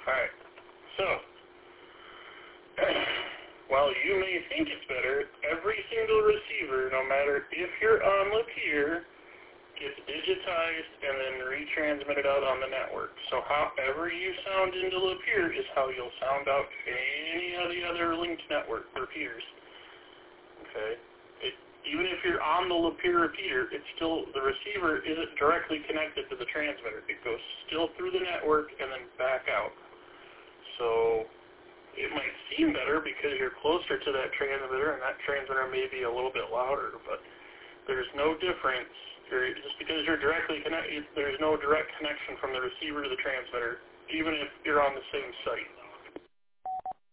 Alright, so, while you may think it's better, every single receiver, no matter if you're on Lapeer, gets digitized and then retransmitted out on the network. So however you sound into Lapeer is how you'll sound out any of the other linked network repeaters. Okay? Even if you're on the Lapeer repeater, it's still, the receiver isn't directly connected to the transmitter. It goes still through the network and then back out. So it might seem better because you're closer to that transmitter, and that transmitter may be a little bit louder, but there's no difference. Just because you're directly connected, there's no direct connection from the receiver to the transmitter, even if you're on the same site.